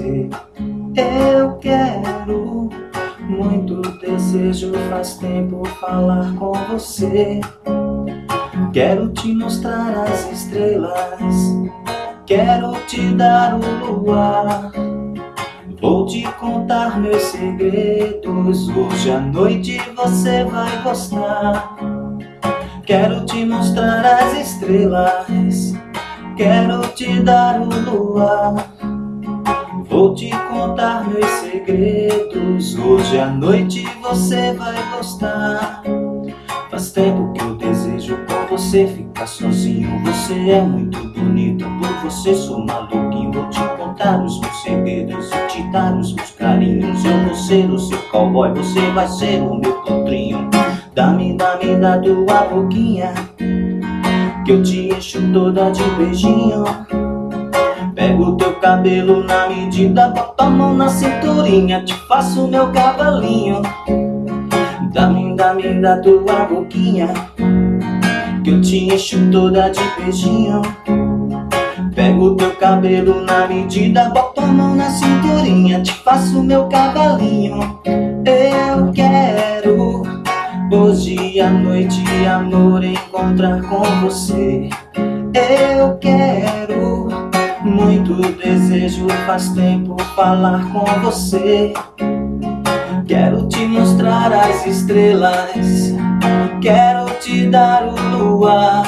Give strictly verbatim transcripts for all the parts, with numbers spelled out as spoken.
você. Eu quero, muito desejo, faz tempo falar com você. Quero te mostrar as estrelas, quero te dar o luar. Vou te contar meus segredos, hoje à noite você vai gostar. Quero te mostrar as estrelas, quero te dar o luar. Vou te contar meus segredos, hoje à noite você vai gostar. Faz tempo que eu desejo com você ficar sozinho. Você é muito bonita, por você sou maluquinho. Vou te contar os meus segredos e te dar os meus carinhos. Eu vou ser o seu cowboy, você vai ser o meu potrinho. Dá-me, dá-me da tua boquinha, que eu te encho toda de beijinho. Pego o teu cabelo na medida, boto a mão na cinturinha, te faço meu cavalinho. Dá-me, dá-me da tua boquinha, que eu te encho toda de beijinho. Pego o teu cabelo na medida, boto a mão na cinturinha, te faço meu cavalinho. Eu quero, hoje à noite, amor, encontrar com você. Eu quero, muito desejo, faz tempo falar com você. Quero te mostrar as estrelas, quero te dar o luar.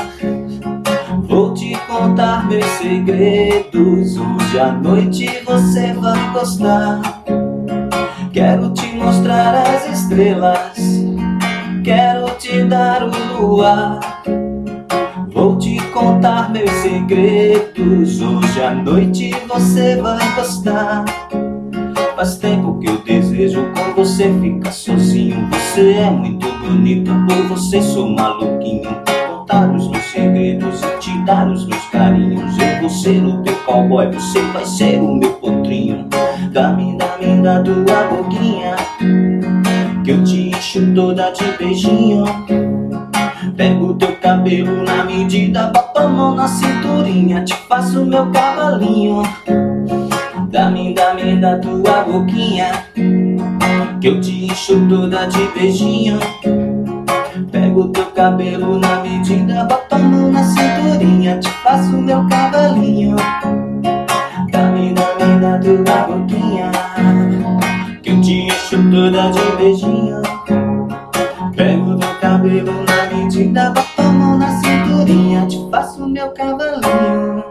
Vou te contar meus segredos, hoje à noite você vai gostar. Quero te mostrar as estrelas, quero te dar o luar. Vou te contar meus segredos, hoje à noite você vai gostar. Faz tempo que eu desejo com você ficar sozinho. Você é muito bonita, por você sou maluquinho. Contar os meus segredos e te dar os meus carinhos. Eu vou ser o teu cowboy, você vai ser o meu potrinho. Dá-me, dá-me da tua boquinha, que eu te encho toda de beijinho. Pego o teu cabelo na medida, boto a mão na cinturinha, te faço meu cavalinho. Dá-me, dá-me da tua boquinha, que eu te encho toda de beijinho. Pego o teu cabelo na medida, boto a mão na cinturinha, te faço meu cavalinho. Dá-me, dá-me da tua boquinha, que eu te encho toda de beijinho. Pego o teu cabelo na medida, boto a mão na cinturinha, te faço meu cavalinho.